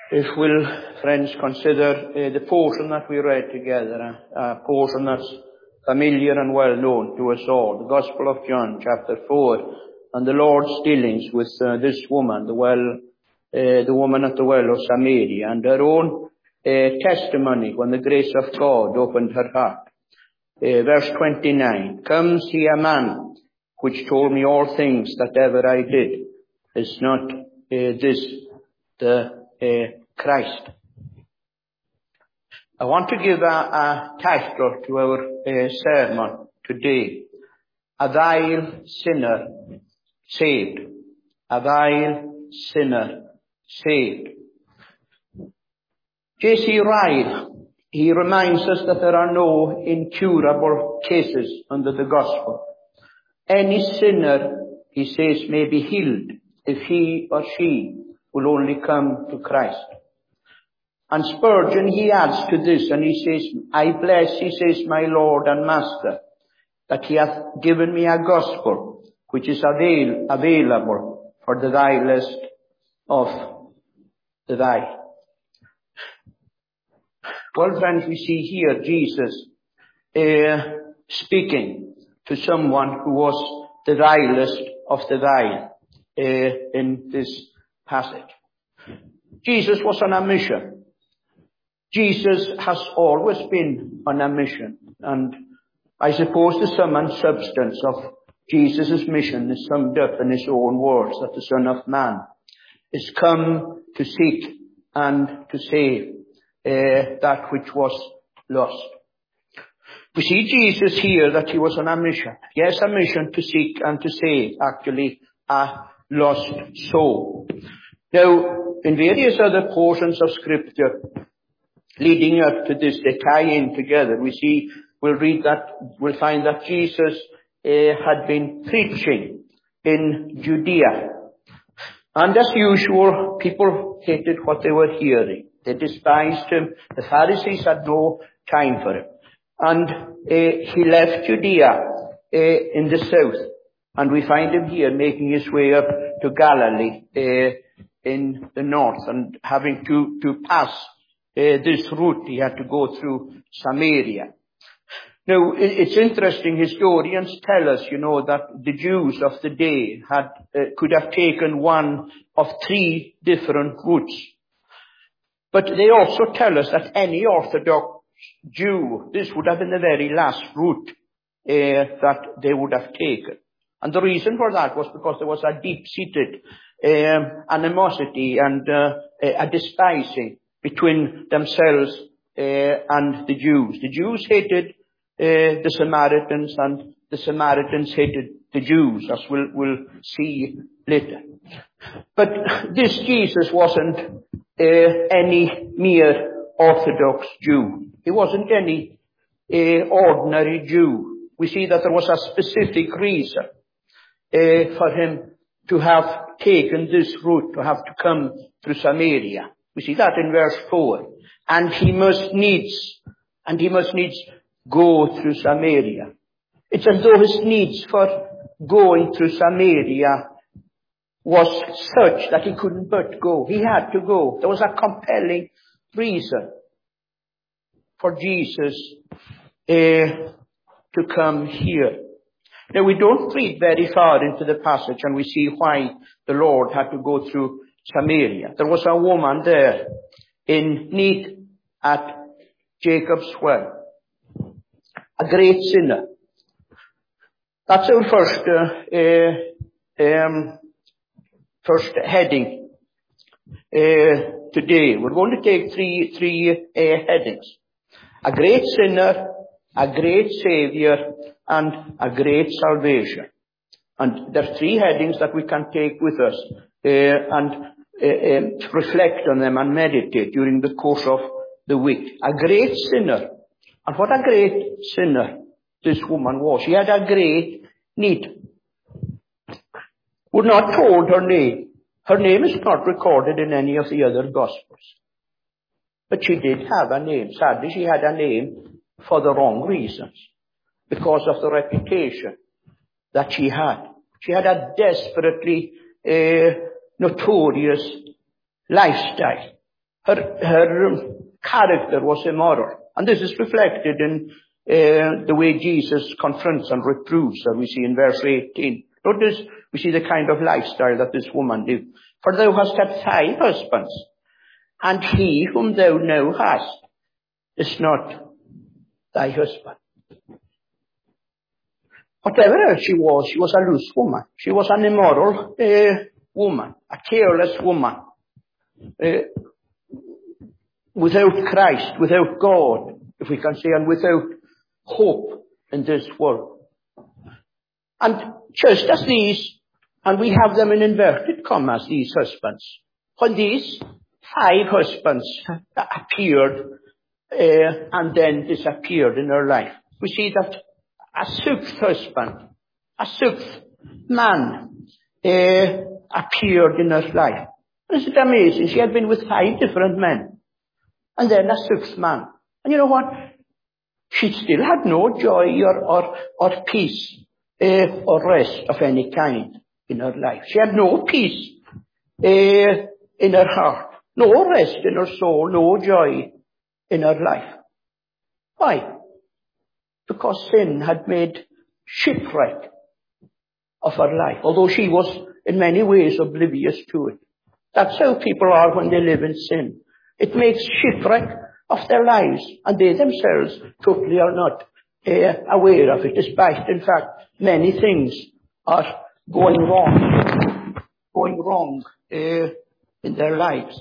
If we'll, friends, consider the portion that we read together, a portion that's familiar and well known to us all, the Gospel of John, chapter 4, and the Lord's dealings with this woman, the woman at the well of Samaria, and her own testimony when the grace of God opened her heart. Verse 29, "Come see a man which told me all things that ever I did. Is not this the Christ?" I want to give a title to our sermon today. A vile sinner saved. A vile sinner saved. J.C. Ryle, he reminds us that there are no incurable cases under the gospel. Any sinner, he says, may be healed if he or she will only come to Christ. And Spurgeon, he adds to this, and he says, "I bless," he says, "my Lord and Master, that he hath given me a gospel which is available for the vilest of the vile." Well, friends, we see here Jesus speaking to someone who was the vilest of the vile in this passage. Jesus was on a mission. Jesus has always been on a mission. And I suppose the sum and substance of Jesus' mission is summed up in his own words, that the Son of Man is come to seek and to save that which was lost. We see Jesus here that he was on a mission. Yes, a mission to seek and to save, actually, a lost soul. Now, in various other portions of Scripture leading up to this, they tie in together. We'll find that Jesus had been preaching in Judea. And as usual, people hated what they were hearing. They despised him. The Pharisees had no time for him. And he left Judea in the south. And we find him here making his way up to Galilee in the north. And having to pass this route, he had to go through Samaria. Now, it's interesting, historians tell us, that the Jews of the day could have taken one of three different routes. But they also tell us that any Orthodox Jew, this would have been the very last route that they would have taken. And the reason for that was because there was a deep-seated animosity and a despising between themselves and the Jews. The Jews hated the Samaritans, and the Samaritans hated the Jews, as we'll see later. But this Jesus wasn't any mere Orthodox Jew. He wasn't any ordinary Jew. We see that there was a specific reason for him to have taken this route, to have to come through Samaria. We see that in verse 4. And he must needs go through Samaria. It's as though his needs for going through Samaria was such that he couldn't but go. He had to go. There was a compelling reason for Jesus to come here. Now, we don't read very far into the passage, and we see why the Lord had to go through Samaria. There was a woman there in need at Jacob's well. A great sinner. That's our first heading today. We're going to take three headings. A great sinner, a great Savior, and a great salvation. And there are three headings that we can take with us and reflect on them and meditate during the course of the week. A great sinner. And what a great sinner this woman was. She had a great need. We're not told her name. Her name is not recorded in any of the other Gospels. But she did have a name. Sadly, she had a name for the wrong reasons. Because of the reputation that she had. She had a desperately notorious lifestyle. Her character was immoral. And this is reflected in the way Jesus confronts and reproves her. We see in verse 18. Notice, we see the kind of lifestyle that this woman lived. For thou hast had 5 husbands, and he whom thou now hast is not thy husband. Whatever else she was a loose woman. She was an immoral woman, a careless woman. Without Christ, without God, if we can say, and without hope in this world. And just as these, and we have them in inverted commas, these husbands, when these 5 husbands appeared and then disappeared in her life, we see that a 6th husband, a 6th man appeared in her life. Isn't it amazing? She had been with 5 different men, and then a 6th man. And you know what? She still had no joy or peace or rest of any kind in her life. She had no peace in her heart, no rest in her soul, no joy in her life. Why? Because sin had made shipwreck of her life, although she was in many ways oblivious to it. That's how people are when they live in sin. It makes shipwreck of their lives, and they themselves totally are not aware of it, despite, in fact, many things are going wrong in their lives.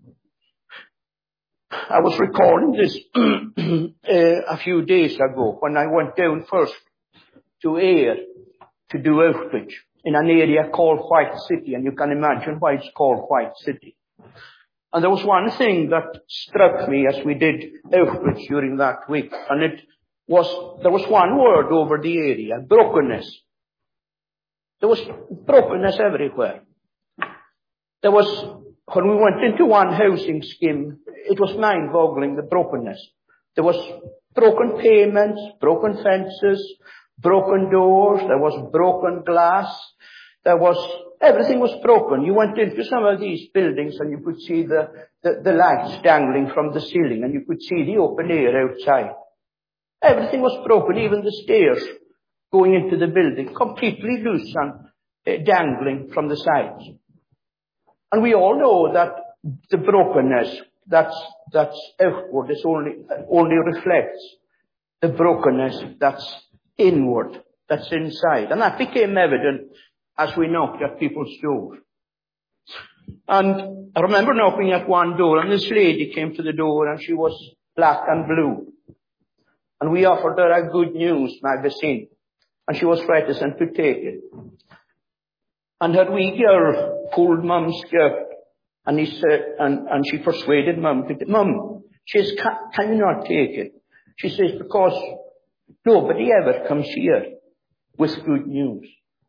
I was recalling this a few days ago when I went down first to Ayr to do outreach in an area called White City, and you can imagine why it's called White City. And there was one thing that struck me as we did outreach during that week, and there was one word over the area: brokenness. There was brokenness everywhere. There was, when we went into one housing scheme, it was mind-boggling, the brokenness. There was broken payments, broken fences, broken doors, there was broken glass, everything was broken. You went into some of these buildings and you could see the lights dangling from the ceiling, and you could see the open air outside. Everything was broken, even the stairs going into the building, completely loose and dangling from the sides. And we all know that the brokenness that's outward is only reflects the brokenness that's inward, that's inside. And that became evident as we knocked at people's doors. And I remember knocking at one door, and this lady came to the door, and she was black and blue. And we offered her a Good News magazine, and she was reticent to take it. And her wee girl pulled Mum's skirt, and he said, and she persuaded Mum to take it. Mum, she says, can you not take it? She says, because nobody ever comes here with good news.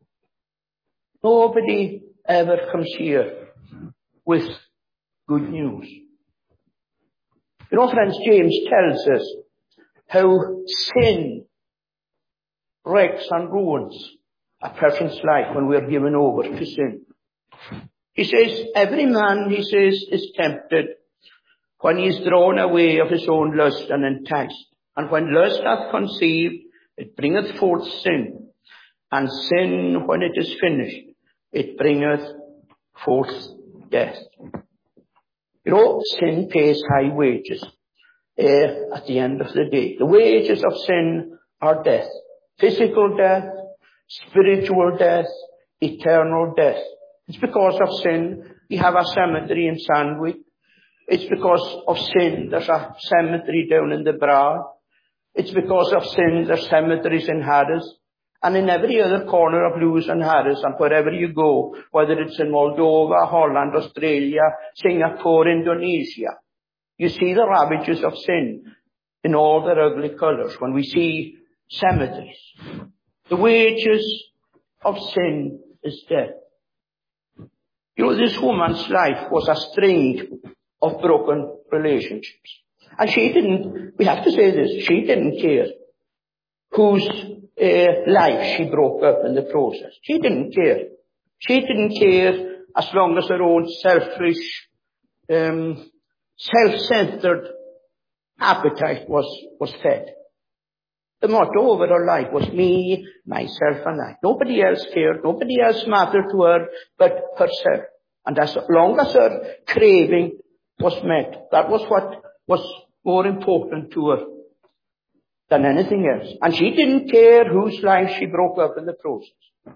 Nobody ever comes here with good news. You know, friends, James tells us how sin wrecks and ruins a person's life when we are given over to sin. He says, every man, he says, is tempted when he is drawn away of his own lust and enticed. And when lust hath conceived, it bringeth forth sin. And sin, when it is finished, it bringeth forth death. You know, sin pays high wages at the end of the day. The wages of sin are death. Physical death, spiritual death, eternal death. It's because of sin we have a cemetery in Sandwich. It's because of sin there's a cemetery down in the Bra. It's because of sin there's cemeteries in Harris. And in every other corner of Lewis and Harris, and wherever you go, whether it's in Moldova, Holland, Australia, Singapore, Indonesia, you see the ravages of sin in all their ugly colors when we see cemeteries. The wages of sin is death. You know, this woman's life was a string of broken relationships. And she didn't, we have to say this, she didn't care whose life she broke up in the process. She didn't care. She didn't care as long as her own selfish self-centered appetite was fed. The motto over her life was me, myself, and I. Nobody else cared. Nobody else mattered to her but herself. And as long as her craving was met, that was what was more important to her than anything else. And she didn't care whose life she broke up in the process.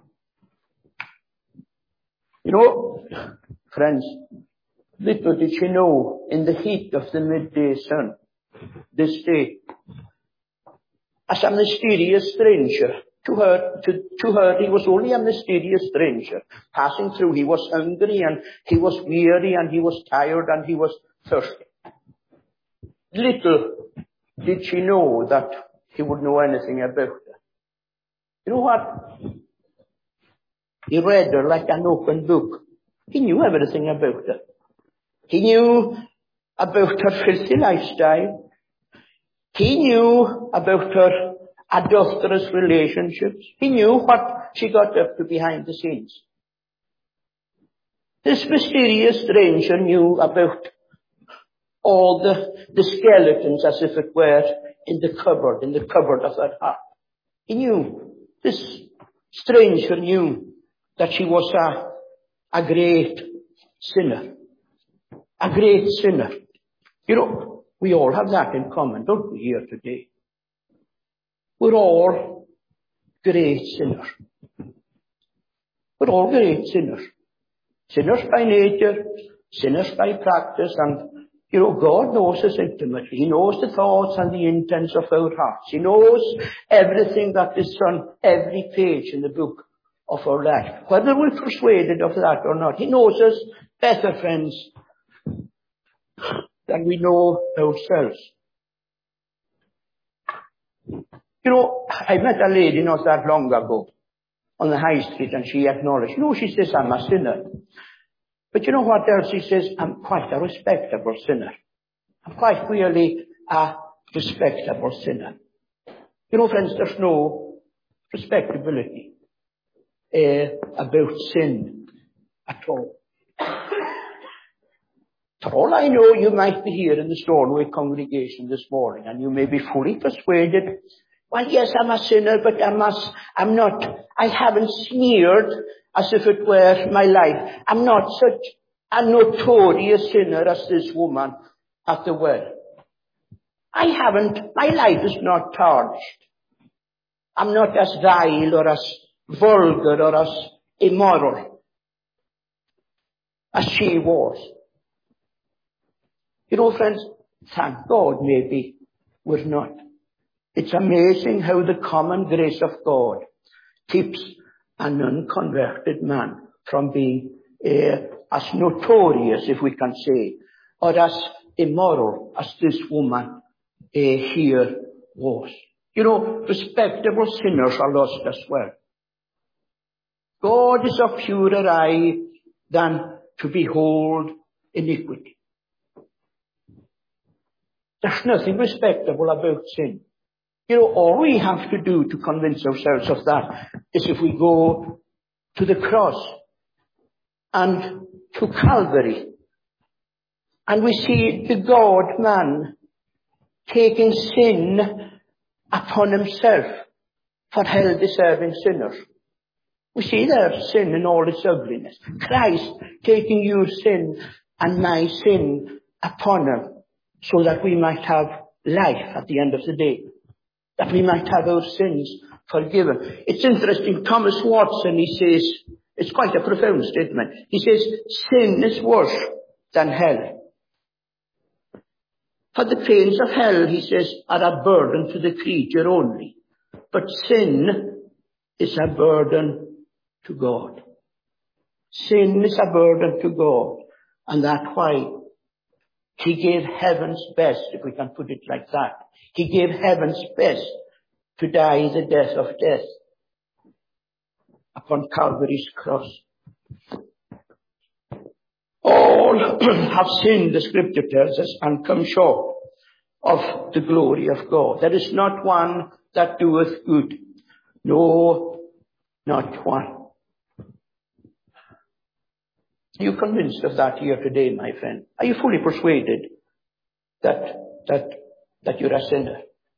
You know, friends, little did she know, in the heat of the midday sun, this day, as a mysterious stranger, to her, he was only a mysterious stranger passing through. He was hungry and he was weary and he was tired and he was thirsty. Little did she know that he would know anything about her. You know what? He read her like an open book. He knew everything about her. He knew about her filthy lifestyle. He knew about her adulterous relationships. He knew what she got up to behind the scenes. This mysterious stranger knew about all the skeletons, as if it were, in the cupboard of her heart. He knew, this stranger knew that she was a great sinner. A great sinner. You know, we all have that in common, don't we, here today? We're all great sinners. We're all great sinners. Sinners by nature, sinners by practice, and, you know, God knows us intimately. He knows the thoughts and the intents of our hearts. He knows everything that is on every page in the book of our life. Whether we're persuaded of that or not, He knows us better, friends, than we know ourselves. You know, I met a lady not that long ago on the high street, and she acknowledged, she says, I'm a sinner. But you know what else? She says, I'm quite a respectable sinner. I'm quite really a respectable sinner. You know, friends, there's no respectability about sin at all. For all I know, you might be here in the Stornoway congregation this morning, and you may be fully persuaded, well, yes, I'm a sinner, but I'm not, I haven't smeared as if it were my life. I'm not such a notorious sinner as this woman at the well. My life is not tarnished. I'm not as vile or as vulgar or as immoral as she was. You know, friends, thank God maybe we're not. It's amazing how the common grace of God keeps an unconverted man from being as notorious, if we can say, or as immoral as this woman here was. You know, respectable sinners are lost as well. God is of purer eye than to behold iniquity. There's nothing respectable about sin. You know, all we have to do to convince ourselves of that is if we go to the cross and to Calvary, and we see the God-man taking sin upon himself for hell-deserving sinners. We see there sin in all its ugliness. Christ taking your sin and my sin upon him so that we might have life at the end of the day. That we might have our sins forgiven. It's interesting, Thomas Watson, he says, it's quite a profound statement. He says, sin is worse than hell. For the pains of hell, he says, are a burden to the creature only. But sin is a burden to God. Sin is a burden to God. And that's why He gave heaven's best, if we can put it like that. He gave heaven's best to die the death of death upon Calvary's cross. All have sinned, the scripture tells us, and come short of the glory of God. There is not one that doeth good. No, not one. Are you convinced of that here today, my friend? Are you fully persuaded that you're a sinner.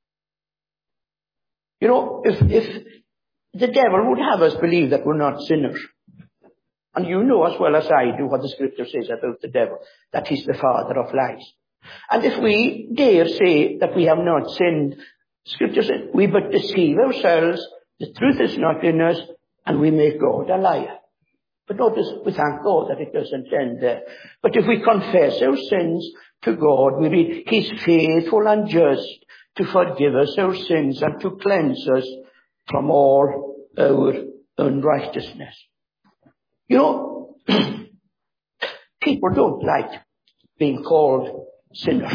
You know, if the devil would have us believe that we're not sinners, and you know as well as I do what the scripture says about the devil, that he's the father of lies. And if we dare say that we have not sinned, scripture says we but deceive ourselves, the truth is not in us, and we make God a liar. But notice, we thank God that it doesn't end there. But if we confess our sins to God, we read, he's faithful and just to forgive us our sins and to cleanse us from all our unrighteousness. You know, people don't like being called sinners.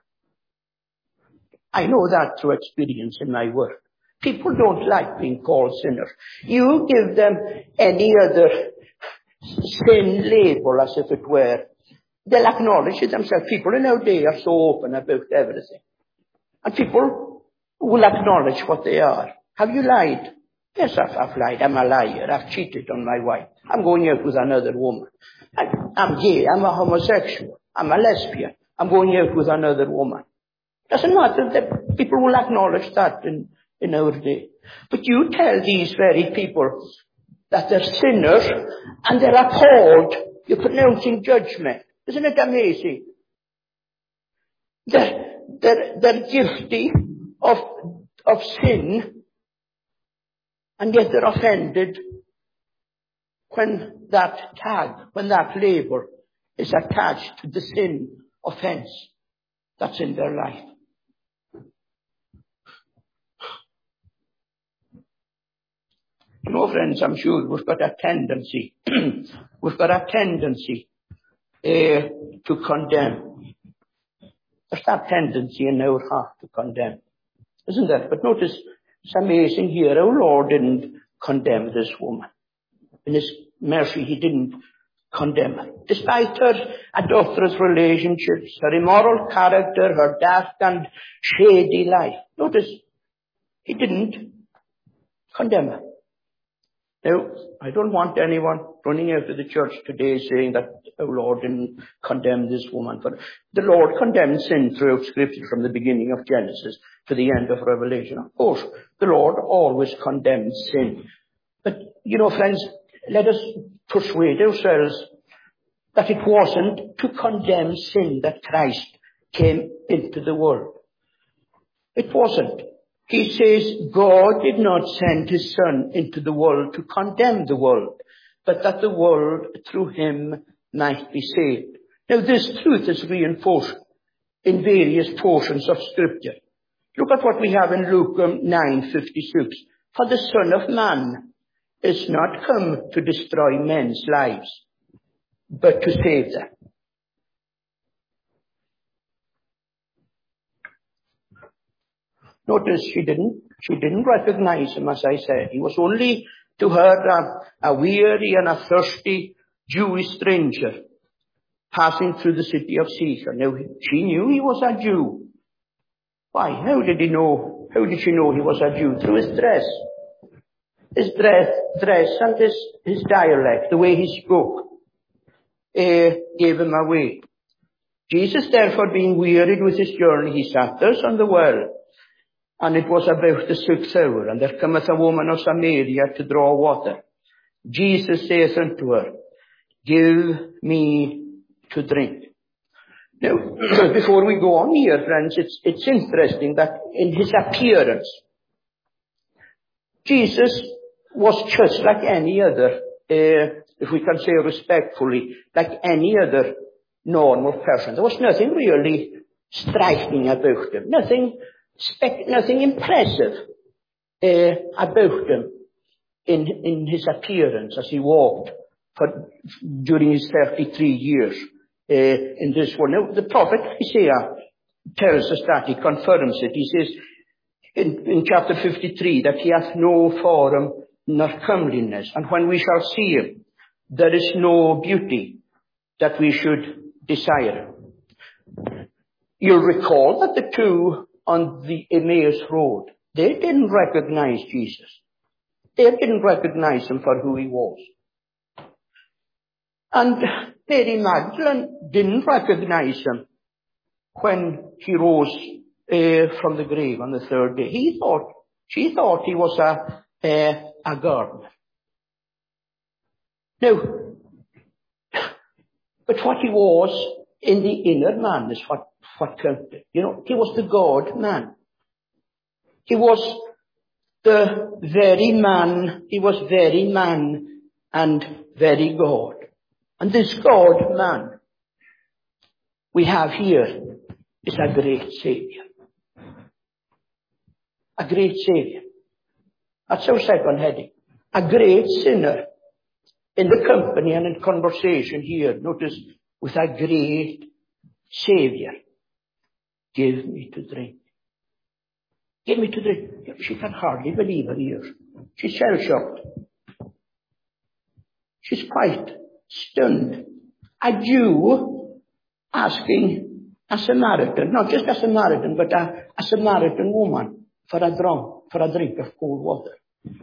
I know that through experience in my work. People don't like being called sinners. You give them any other sin label, as if it were, they'll acknowledge it themselves. People in our day are so open about everything. And people will acknowledge what they are. Have you lied? Yes, I've lied. I'm a liar. I've cheated on my wife. I'm going out with another woman. I'm gay. I'm a homosexual. I'm a lesbian. I'm going out with another woman. Doesn't matter that people will acknowledge that in our day. But you tell these very people that they're sinners and they're appalled. You're pronouncing judgment. Isn't it amazing? They're guilty of sin, and yet they're offended when that tag, when that label is attached to the sin offense that's in their life. You know, friends, I'm sure we've got a tendency to condemn. There's that tendency in our heart to condemn, isn't there? But notice, it's amazing here, our Lord didn't condemn this woman. In his mercy, he didn't condemn her. Despite her adulterous relationships, her immoral character, her daft and shady life. Notice, he didn't condemn her. Now, I don't want anyone running out of the church today saying that our Lord didn't condemn this woman. But the Lord condemned sin throughout Scripture from the beginning of Genesis to the end of Revelation. Of course, the Lord always condemned sin. But, you know, friends, let us persuade ourselves that it wasn't to condemn sin that Christ came into the world. It wasn't. He says God did not send his Son into the world to condemn the world, but that the world through him might be saved. Now this truth is reinforced in various portions of Scripture. Look at what we have in Luke 9:56. For the Son of Man is not come to destroy men's lives, but to save them. Notice she didn't recognize him, as I said. He was only to her a weary and a thirsty Jewish stranger passing through the city of Sychar. Now, she knew he was a Jew. Why? How did she know he was a Jew? Through his dress. His dress and his dialect, the way he spoke, gave him away. Jesus, therefore, being wearied with his journey, he sat thus on the well. And it was about the 6th hour, and there cometh a woman of Samaria to draw water. Jesus saith unto her, Give me to drink. Now, before we go on here, friends, it's interesting that in his appearance, Jesus was just like any other, if we can say respectfully, like any other normal person. There was nothing really striking about him, nothing impressive about him in his appearance as he walked during his 33 years in this world. Now, the prophet Isaiah tells us that, he confirms it. He says in chapter 53 that he hath no form nor comeliness, and when we shall see him, there is no beauty that we should desire. You'll recall that the two on the Emmaus road, they didn't recognize Jesus. They didn't recognize him for who he was. And Mary Magdalene didn't recognize him when he rose from the grave on the third day. She thought he was a gardener. Now, but what he was in the inner man is what counted. You know, he was the God man. He was the very man. He was very man and very God. And this God man we have here is a great Savior. A great Savior. That's our second heading. A great sinner in the company and in conversation here. Notice, with a great Savior. Give me to drink. Give me to drink. She can hardly believe her ears. She's shell-shocked. She's quite stunned. A Jew asking a Samaritan, not just a Samaritan, but a Samaritan woman for a drink of cold water.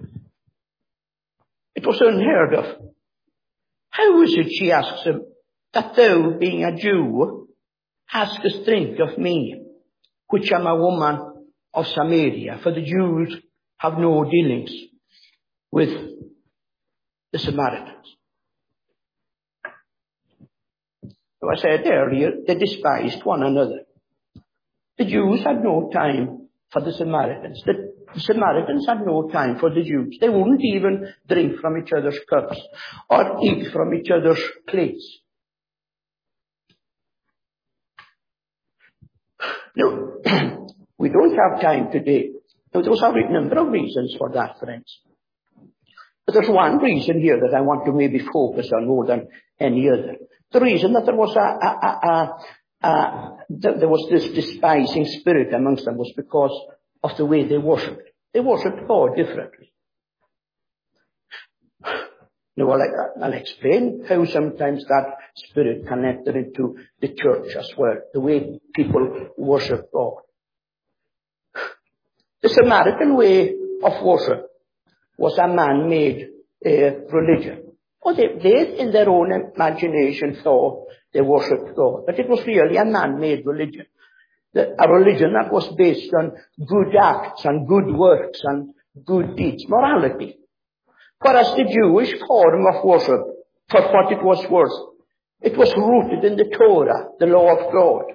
It was unheard of. How is it, she asks him, that thou, being a Jew, askest drink of me, which am a woman of Samaria? For the Jews have no dealings with the Samaritans. So I said earlier, they despised one another. The Jews had no time for the Samaritans. The Samaritans had no time for the Jews. They wouldn't even drink from each other's cups or eat from each other's plates. No, we don't have time today. Now, there's a number of reasons for that, friends. But there's one reason here that I want to maybe focus on more than any other. The reason that there was this despising spirit amongst them was because of the way they worshipped. They worshipped God differently. Now, I'll explain how sometimes that spirit can enter into the church as well, the way people worship God. The Samaritan way of worship was a man-made religion. Or they, in their own imagination, thought they worshipped God. But it was really a man-made religion. A religion that was based on good acts and good works and good deeds, morality. Whereas the Jewish form of worship, for what it was worth, it was rooted in the Torah, the law of God.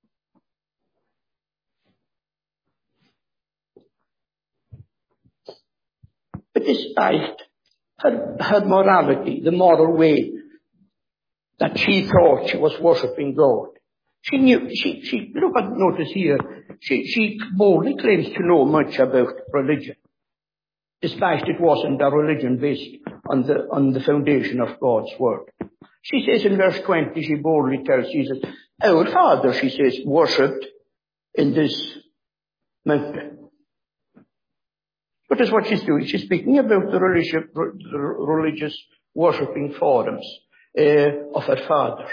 But despite her morality, the moral way that she thought she was worshipping God, she knew, notice here, she boldly claims to know much about religion, despite it wasn't a religion based on the foundation of God's word. She says in verse 20, she boldly tells Jesus, our father, she says, worshipped in this mountain. Notice what she's doing. She's speaking about the religious worshipping forms of her father.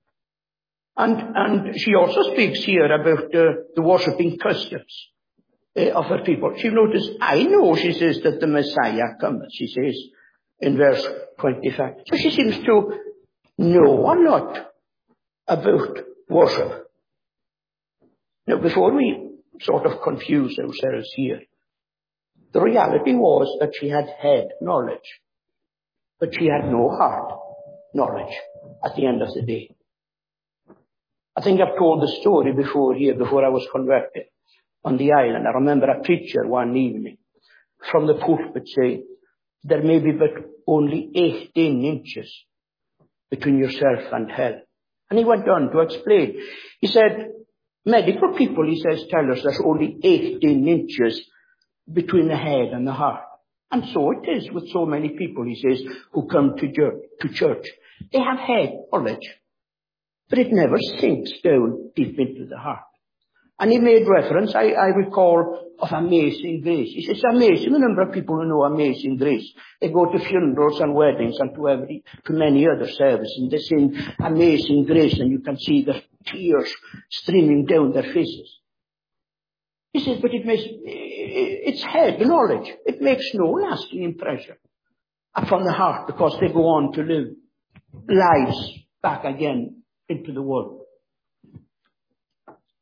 And she also speaks here about the worshipping customs of her people. She notices, I know, she says, that the Messiah cometh, she says in verse 25. So she seems to know a lot about worship. Now, before we sort of confuse ourselves here, the reality was that she had head knowledge, but she had no heart knowledge at the end of the day. I think I've told the story before I was converted on the island. I remember a preacher one evening from the pulpit saying, there may be but only 18 inches between yourself and hell. And he went on to explain. He said, medical people, he says, tell us there's only 18 inches between the head and the heart. And so it is with so many people, he says, who come to church. They have head knowledge, but it never sinks down deep into the heart. And he made reference, I recall, of Amazing Grace. He says, it's amazing the number of people who know Amazing Grace. They go to funerals and weddings and to many other services, and they sing Amazing Grace, and you can see the tears streaming down their faces. He says, but it's head knowledge. It makes no lasting impression upon the heart, because they go on to live lives back again into the world.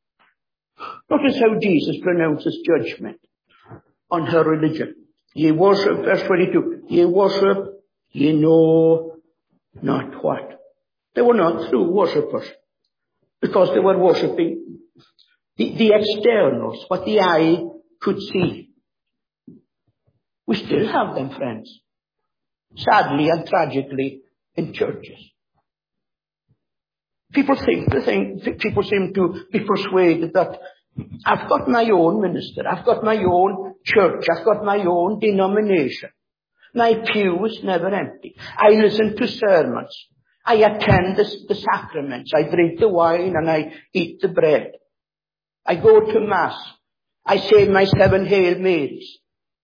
Notice how Jesus pronounces judgment on her religion. Ye worship, verse 22, ye worship, ye know not what. They were not true worshippers, because they were worshipping the externals, what the eye could see. We still have them, friends, sadly and tragically, in churches. People seem to be persuaded that I've got my own minister, I've got my own church, I've got my own denomination. My pew is never empty. I listen to sermons. I attend the sacraments. I drink the wine and I eat the bread. I go to Mass. I say my 7 Hail Marys.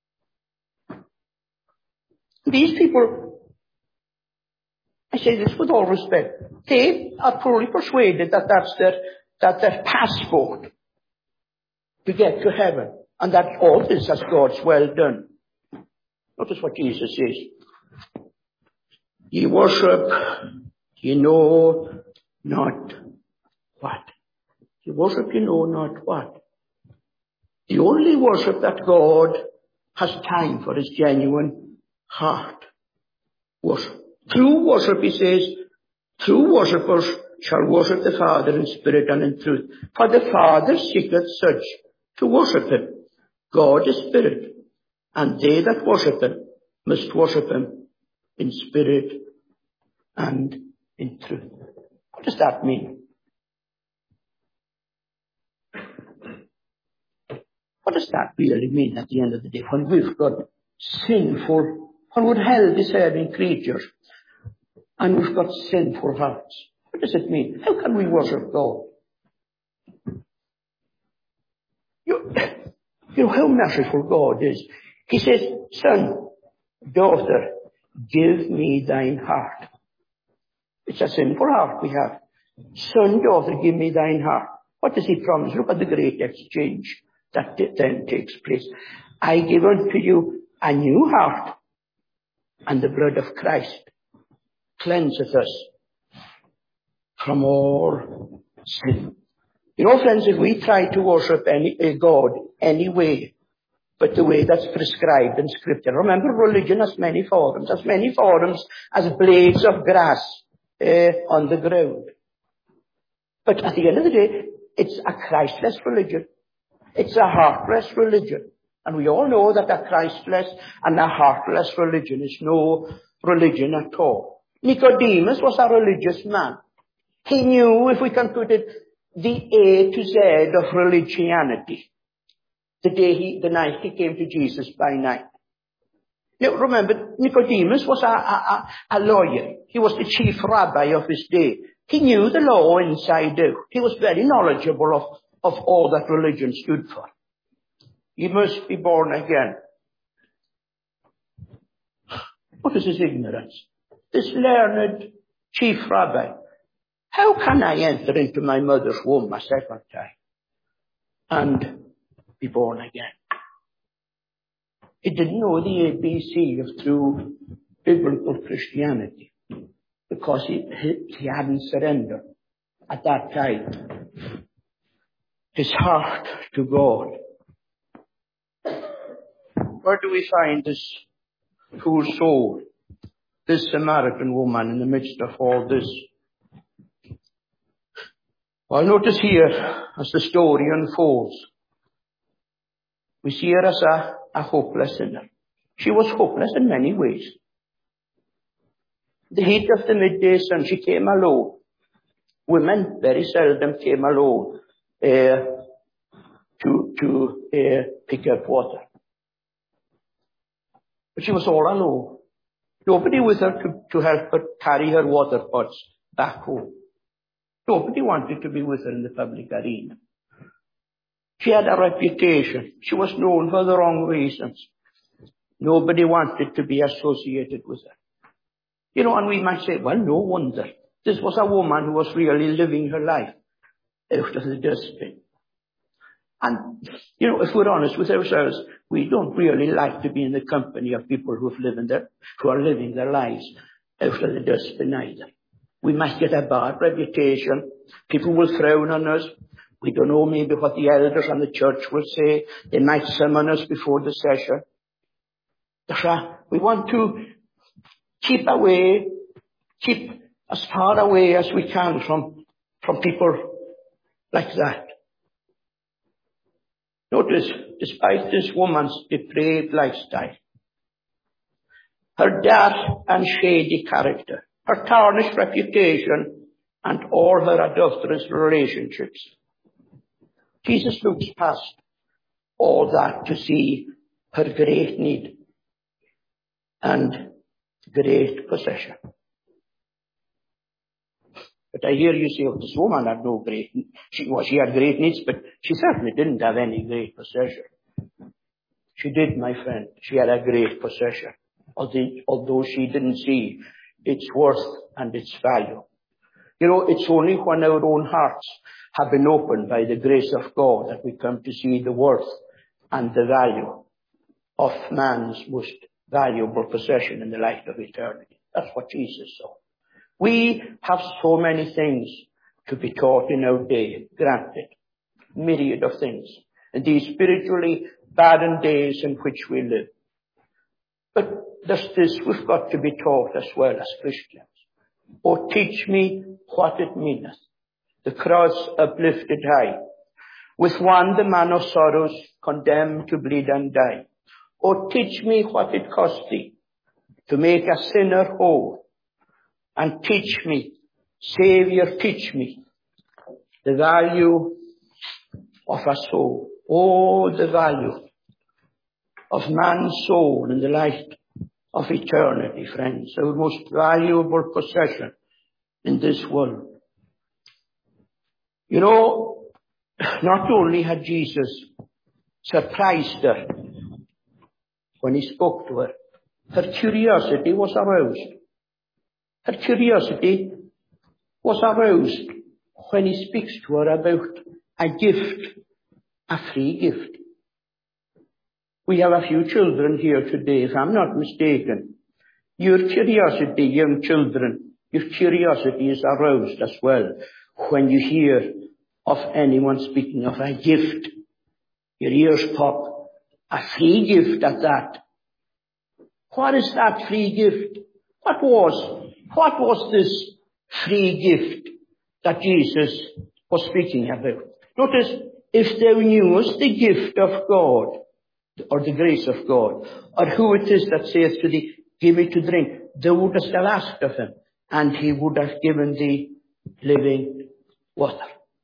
These people, I say this with all respect, they are fully persuaded that that's their passport to get to heaven, and that all this is God's well done. Notice what Jesus says. Ye worship, ye know not what. Ye worship, ye know not what. The only worship that God has time for is genuine heart worship. True worship, he says, true worshippers shall worship the Father in spirit and in truth. For the Father seeketh such to worship him. God is spirit, and they that worship him must worship him in spirit and in truth. What does that mean? What does that really mean at the end of the day? When we've got sinful, when we're hell-deserving creatures, and we've got sinful hearts. What does it mean? How can we worship God? You know how merciful God is. He says, son, daughter, give me thine heart. It's a sinful heart we have. Son, daughter, give me thine heart. What does he promise? Look at the great exchange that then takes place. I give unto you a new heart, and the blood of Christ cleanseth us from all sin. You know, friends, if we try to worship a God any way but the way that's prescribed in Scripture, remember, religion has many forms as blades of grass on the ground. But at the end of the day, it's a Christless religion. It's a heartless religion. And we all know that a Christless and a heartless religion is no religion at all. Nicodemus was a religious man. He knew, if we can put it, the A to Z of religianity. The night he came to Jesus by night. Now remember, Nicodemus was a lawyer. He was the chief rabbi of his day. He knew the law inside out. He was very knowledgeable of all that religion stood for. You must be born again. What is his ignorance? This learned chief rabbi. How can I enter into my mother's womb a second time and be born again? He didn't know the ABC of true biblical Christianity because he hadn't surrendered at that time his heart to God. Where do we find this poor soul, this Samaritan woman, in the midst of all this? Well, notice here, as the story unfolds, we see her as a hopeless sinner. She was hopeless in many ways. The heat of the midday sun, she came alone. Women very seldom came alone to pick up water. But she was all alone. Nobody with her to help her carry her water pots back home. Nobody wanted to be with her in the public arena. She had a reputation. She was known for the wrong reasons. Nobody wanted to be associated with her. You know, and we might say, well, no wonder. This was a woman who was really living her life out of the dustbin. And, you know, if we're honest with ourselves, we don't really like to be in the company of people who are living their lives out of the dustbin either. We might get a bad reputation. People will frown on us. We don't know maybe what the elders and the church will say. They might summon us before the session. We want to keep as far away as we can from people like that. Notice, despite this woman's depraved lifestyle, her dark and shady character, her tarnished reputation, and all her adulterous relationships, Jesus looks past all that to see her great need and great possession. But I hear you say, oh, this woman had no great need. She had great needs, but she certainly didn't have any great possession. She did, my friend. She had a great possession, although she didn't see its worth and its value. You know, it's only when our own hearts have been opened by the grace of God that we come to see the worth and the value of man's most valuable possession in the light of eternity. That's what Jesus saw. We have so many things to be taught in our day, granted, myriad of things, in these spiritually barren days in which we live. But there's this we've got to be taught as well as Christians. Oh, teach me what it meaneth, the cross uplifted high, with one the man of sorrows condemned to bleed and die. Oh, teach me what it cost thee to make a sinner whole, and teach me, Saviour, teach me the value of a soul. Oh, the value of man's soul in the light of eternity, friends. Our most valuable possession in this world. You know, not only had Jesus surprised her when he spoke to her, her curiosity was aroused. Her curiosity was aroused when he speaks to her about a gift, a free gift. We have a few children here today, if I'm not mistaken. Your curiosity, young children, your curiosity is aroused as well when you hear of anyone speaking of a gift. Your ears pop. A free gift at that. What is that free gift? What was this free gift that Jesus was speaking about? Notice, if thou knewest the gift of God, or the grace of God, or who it is that saith to thee, give me to drink, thou wouldst have asked of him, and he would have given thee living water.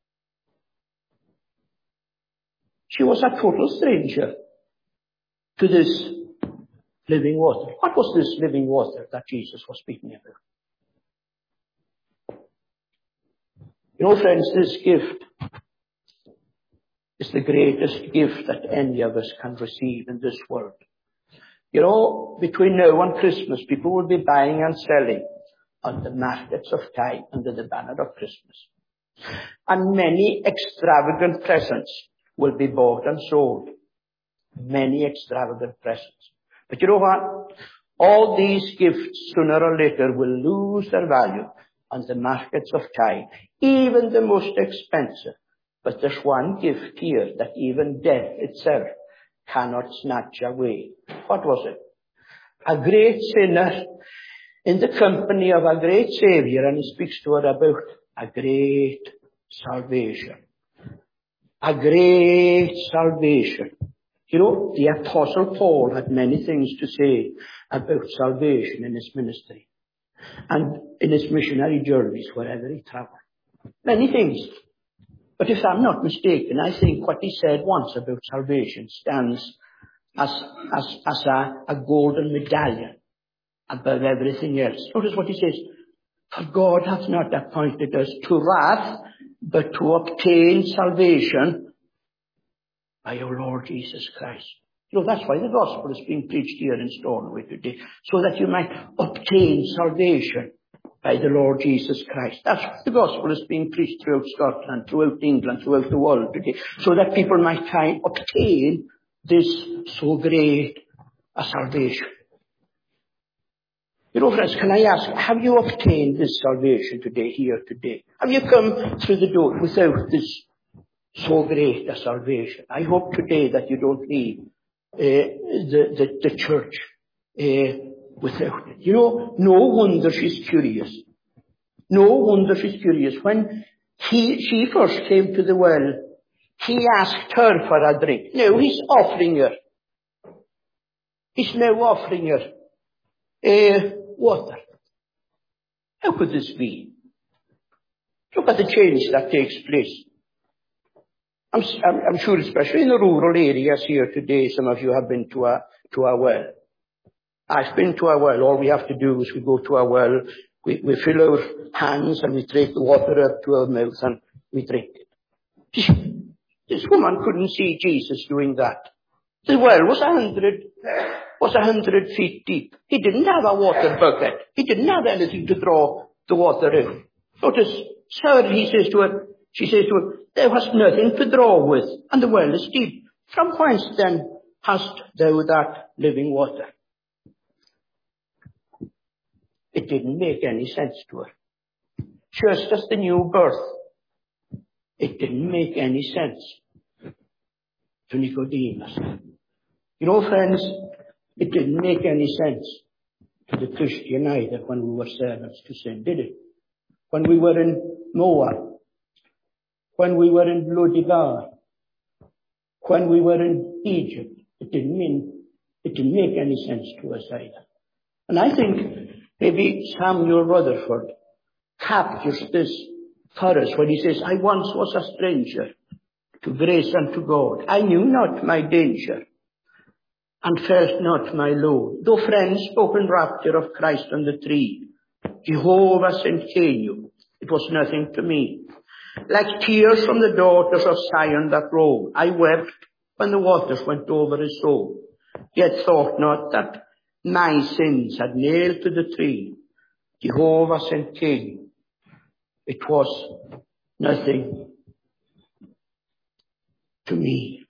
She was a total stranger to this living water. What was this living water that Jesus was speaking about? You know, friends, this gift is the greatest gift that any of us can receive in this world. You know, between now and Christmas, people will be buying and selling on the markets of Tyne under the banner of Christmas. And many extravagant presents will be bought and sold. Many extravagant presents. But you know what? All these gifts, sooner or later, will lose their value on the markets of Tyne, even the most expensive. But there's one gift here that even death itself cannot snatch away. What was it? A great sinner in the company of a great Saviour, and he speaks to her about a great salvation. A great salvation. You know, the Apostle Paul had many things to say about salvation in his ministry and in his missionary journeys wherever he traveled. Many things. But if I'm not mistaken, I think what he said once about salvation stands as a golden medallion above everything else. Notice what he says. For God hath not appointed us to wrath, but to obtain salvation by our Lord Jesus Christ. You know, that's why the gospel is being preached here in Stornoway today, so that you might obtain salvation by the Lord Jesus Christ. That's why the gospel is being preached throughout Scotland, throughout England, throughout the world today, so that people might obtain this so great a salvation. You know, friends, can I ask, have you obtained this salvation today, here today? Have you come through the door without this So great a salvation. I hope today that you don't leave the church without it. You know, no wonder she's curious. No wonder she's curious. When she first came to the well, he asked her for a drink. Now he's offering her. He's now offering her water. How could this be? Look at the change that takes place. I'm sure, especially in the rural areas here today, some of you have been to a well. I've been to a well. All we have to do is we go to a well, we fill our hands and we take the water up to our mouth and we drink it. This woman couldn't see Jesus doing that. The well was 100 feet deep. He didn't have a water bucket. He didn't have anything to draw the water out. Notice, sir, she says to him, thou hast nothing to draw with, and the well is deep. From whence then hast thou that living water? It didn't make any sense to her. Just as the new birth, it didn't make any sense to Nicodemus. You know, friends, it didn't make any sense to the Christian either when we were servants to sin, did it? When we were in Moab, when we were in Lo-debar, when we were in Egypt, it didn't make any sense to us either. And I think maybe Samuel Rutherford captures this for us when he says, I once was a stranger to grace and to God. I knew not my danger and felt not my load. Though friends spoke in rapture of Christ on the tree, Jehovah sent Cain, it was nothing to me. Like tears from the daughters of Zion that roll, I wept when the waters went over his soul, yet thought not that my sins had nailed to the tree. Jehovah sent Cain, it was nothing to me.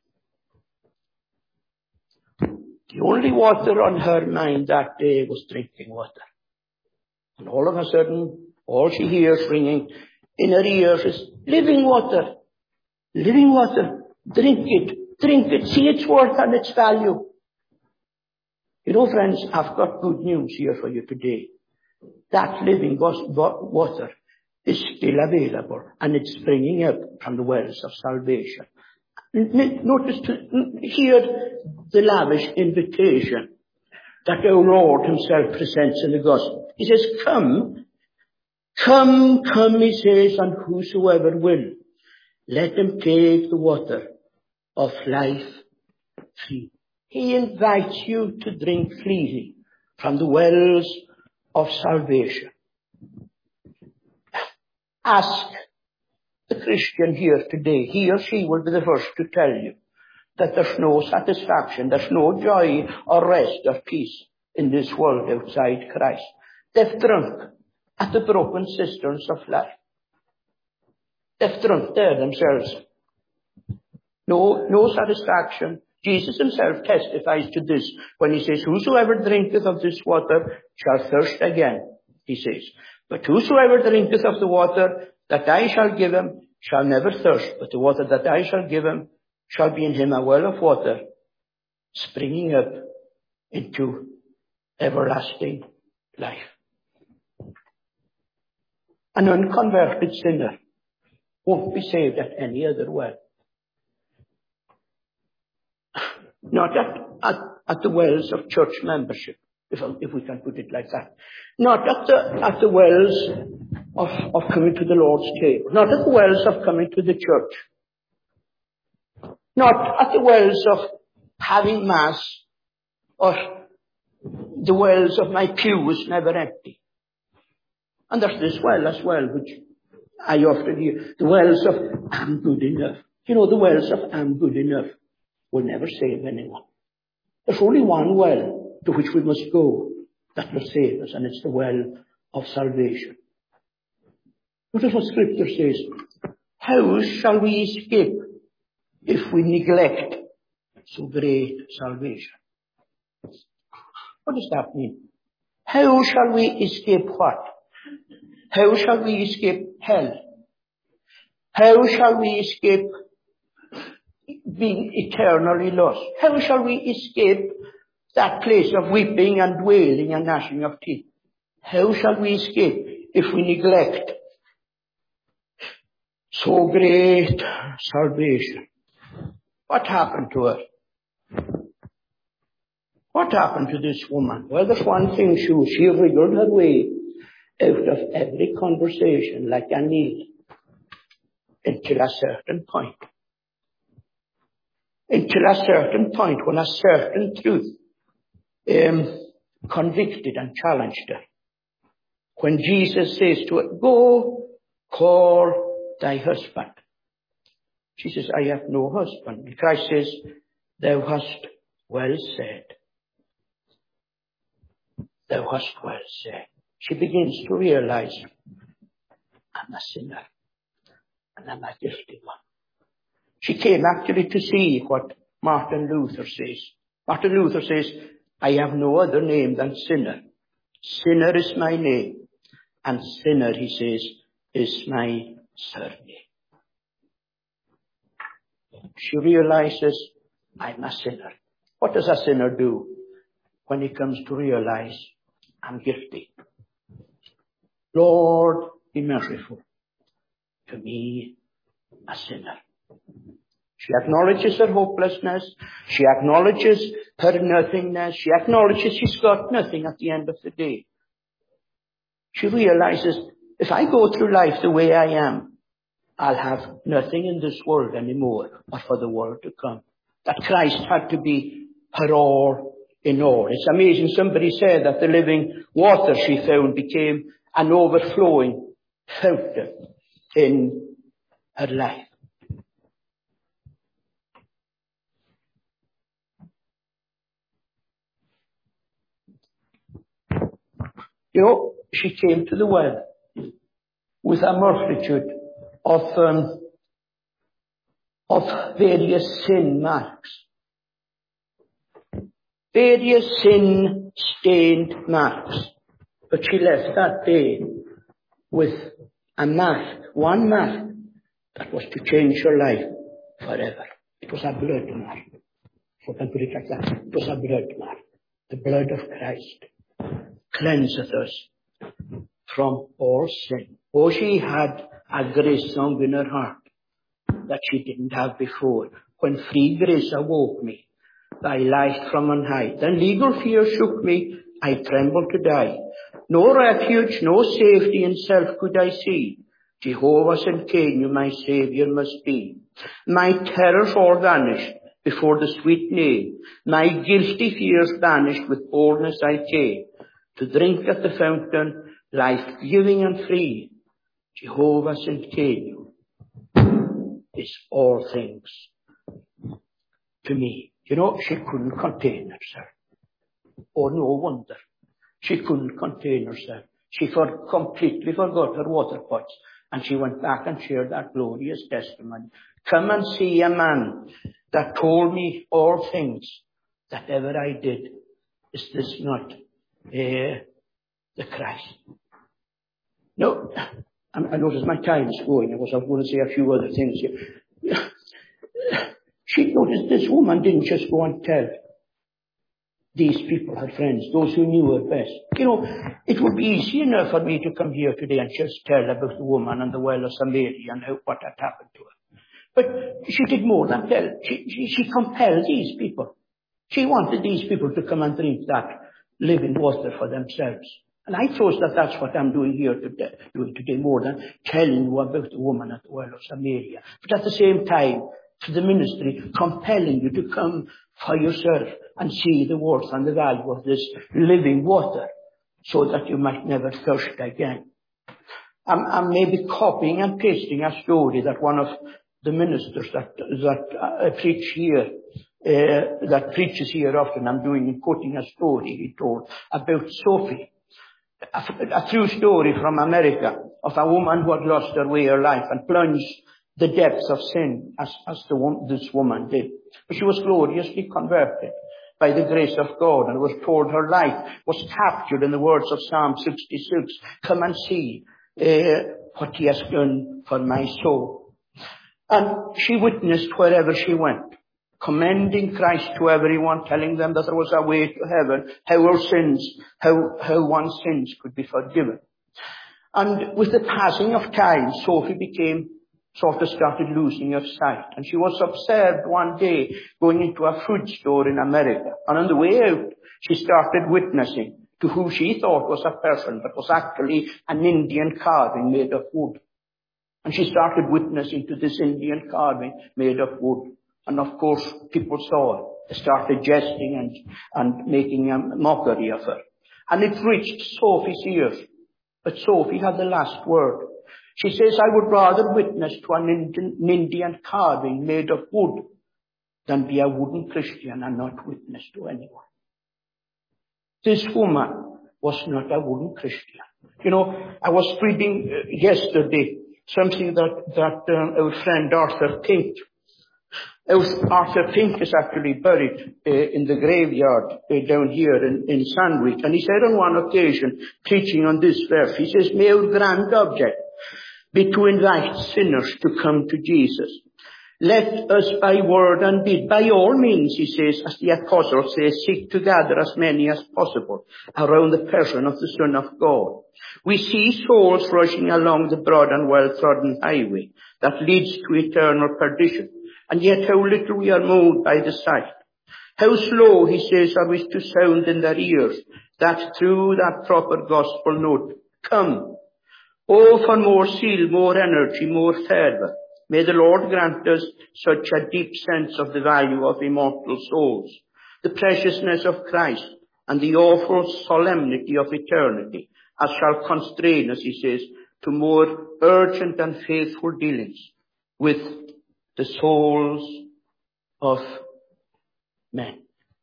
The only water on her mind that day was drinking water. And all of a sudden, all she hears ringing in her ears is living water. Living water. Drink it. Drink it. See its worth and its value. You know, friends, I've got good news here for you today. That living water is still available, and it's springing up from the wells of salvation. Notice hear the lavish invitation that our Lord himself presents in the gospel. He says, come, he says, and whosoever will, let him take the water of life free. He invites you to drink freely from the wells of salvation. Ask the Christian here today. He or she will be the first to tell you that there's no satisfaction, there's no joy or rest or peace in this world outside Christ. They've drunk at the broken cisterns of life. They've drunk there themselves. No satisfaction. Jesus himself testifies to this when he says, whosoever drinketh of this water shall thirst again, he says. But whosoever drinketh of the water that I shall give him shall never thirst, but the water that I shall give him shall be in him a well of water, springing up into everlasting life. An unconverted sinner won't be saved at any other well. Not at the wells of church membership, if we can put it like that. Not at the wells of coming to the Lord's table. Not at the wells of coming to the church. Not at the wells of having mass, or the wells of my pew is never empty. And there's this well as well, which I often hear, the wells of I'm good enough. You know, the wells of I'm good enough will never save anyone. There's only one well to which we must go that will save us, and it's the well of salvation. Notice what Scripture says. How shall we escape if we neglect so great salvation? What does that mean? How shall we escape what? How shall we escape hell? How shall we escape being eternally lost. How shall we escape that place of weeping and wailing and gnashing of teeth? How shall we escape if we neglect so great salvation? What happened to her? What happened to this woman? Well, there's one thing she wriggled her way out of every conversation like a needle until a certain point. Until a certain point when a certain truth convicted and challenged her. When Jesus says to her, go call thy husband. She says, I have no husband. And Christ says, thou hast well said. Thou hast well said. She begins to realize, I'm a sinner. And I'm a guilty one. She came actually to see what Martin Luther says. Martin Luther says, I have no other name than sinner. Sinner is my name. And sinner, he says, is my surname. She realizes, I'm a sinner. What does a sinner do when he comes to realize, I'm guilty? Lord, be merciful to me, a sinner. She acknowledges her hopelessness. She acknowledges her nothingness. She acknowledges she's got nothing at the end of the day. She realizes, if I go through life the way I am, I'll have nothing in this world anymore, or for the world to come. That Christ had to be her all in all. It's amazing. Somebody said that the living water she found became an overflowing fountain in her life. You know, she came to the well with a multitude of various sin marks. Various sin-stained marks. But she left that day with a mark, one mark, that was to change her life forever. It was a blood mark. If I can put it like that. It was a blood mark. The blood of Christ cleanseth us from all sin. Oh, she had a grace song in her heart that she didn't have before. When free grace awoke me, thy light from on high. Then legal fear shook me, I trembled to die. No refuge, no safety in self could I see. Jehovah sent Cain, my Saviour must be. My terrors all vanished before the sweet name. My guilty fears banished with boldness I came. To drink at the fountain, life-giving and free. Jehovah sent Cain is all things to me. You know, she couldn't contain herself. Oh, no wonder. She couldn't contain herself. She completely forgot her water pots. And she went back and shared that glorious testimony. Come and see a man that told me all things that ever I did. Is this not the Christ? No, I notice my time is going. I was going to say a few other things here. She noticed this woman didn't just go and tell these people, her friends, those who knew her best. You know, it would be easy enough for me to come here today and just tell about the woman and the well of Samaria and what had happened to her. But she did more than tell. She compelled these people. She wanted these people to come and drink that living water for themselves. And I trust that that's what I'm doing here today, more than telling you about the woman at the well of Samaria. But at the same time, to the ministry, compelling you to come for yourself and see the worth and the value of this living water so that you might never thirst again. I'm maybe copying and pasting a story that one of the ministers that preach here, that preaches here often, I'm doing and quoting a story he told about Sophie. A true story from America of a woman who had lost her way of life and plunged the depths of sin as this woman did. But she was gloriously converted by the grace of God, and was told her life was captured in the words of Psalm 66. Come and see what he has done for my soul. And she witnessed wherever she went, commending Christ to everyone, telling them that there was a way to heaven, how one's sins could be forgiven. And with the passing of time, Sophie started losing her sight. And she was observed one day going into a food store in America. And on the way out, she started witnessing to who she thought was a person, but was actually an Indian carving made of wood. And she started witnessing to this Indian carving made of wood. And of course, people saw it. They started jesting and making a mockery of her. And it reached Sophie's ears. But Sophie had the last word. She says, I would rather witness to an Indian carving made of wood than be a wooden Christian and not witness to anyone. This woman was not a wooden Christian. You know, I was reading yesterday something that our friend Arthur Pink. Arthur Pink is actually buried in the graveyard down here in Sandwich. And he said on one occasion, preaching on this verse, he says, may our grand object be to invite sinners to come to Jesus. Let us by word and deed, by all means, he says, as the apostle says, seek to gather as many as possible around the person of the Son of God. We see souls rushing along the broad and well-trodden highway that leads to eternal perdition. And yet how little we are moved by the sight. How slow, he says, are we to sound in their ears that through that proper gospel note, come. Oh, for more zeal, more energy, more fervor. May the Lord grant us such a deep sense of the value of immortal souls, the preciousness of Christ, and the awful solemnity of eternity, as shall constrain us, he says, to more urgent and faithful dealings with the souls of men.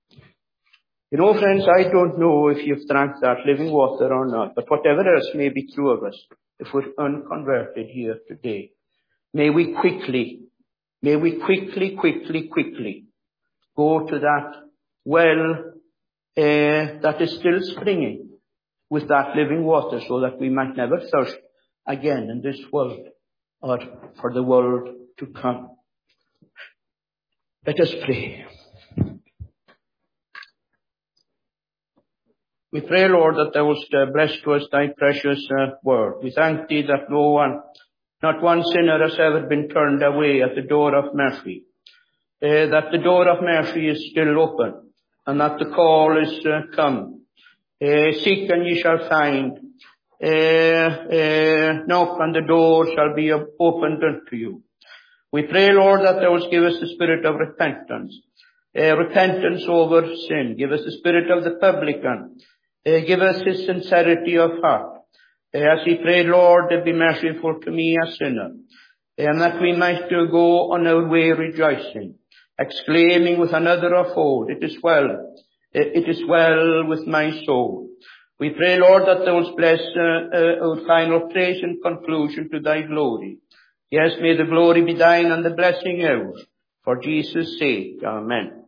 You know, friends, I don't know if you've drank that living water or not, but whatever else may be true of us, if we're unconverted here today, may we quickly go to that well that is still springing with that living water, so that we might never thirst again in this world or for the world to come. Let us pray. We pray, Lord, that thou wouldst bless to us thy precious word. We thank thee that not one sinner has ever been turned away at the door of mercy. That the door of mercy is still open, and that the call is come. Seek and ye shall find. Knock and the door shall be opened unto you. We pray, Lord, that thou wouldst give us the spirit of repentance. Repentance over sin. Give us the spirit of the publican. Give us his sincerity of heart. As he prayed, Lord, be merciful to me, a sinner. And that we might go on our way rejoicing, exclaiming with another of old, it is well with my soul. We pray, Lord, that thou wouldst bless our final praise and conclusion to thy glory. Yes, may the glory be thine and the blessing ours. For Jesus' sake, amen.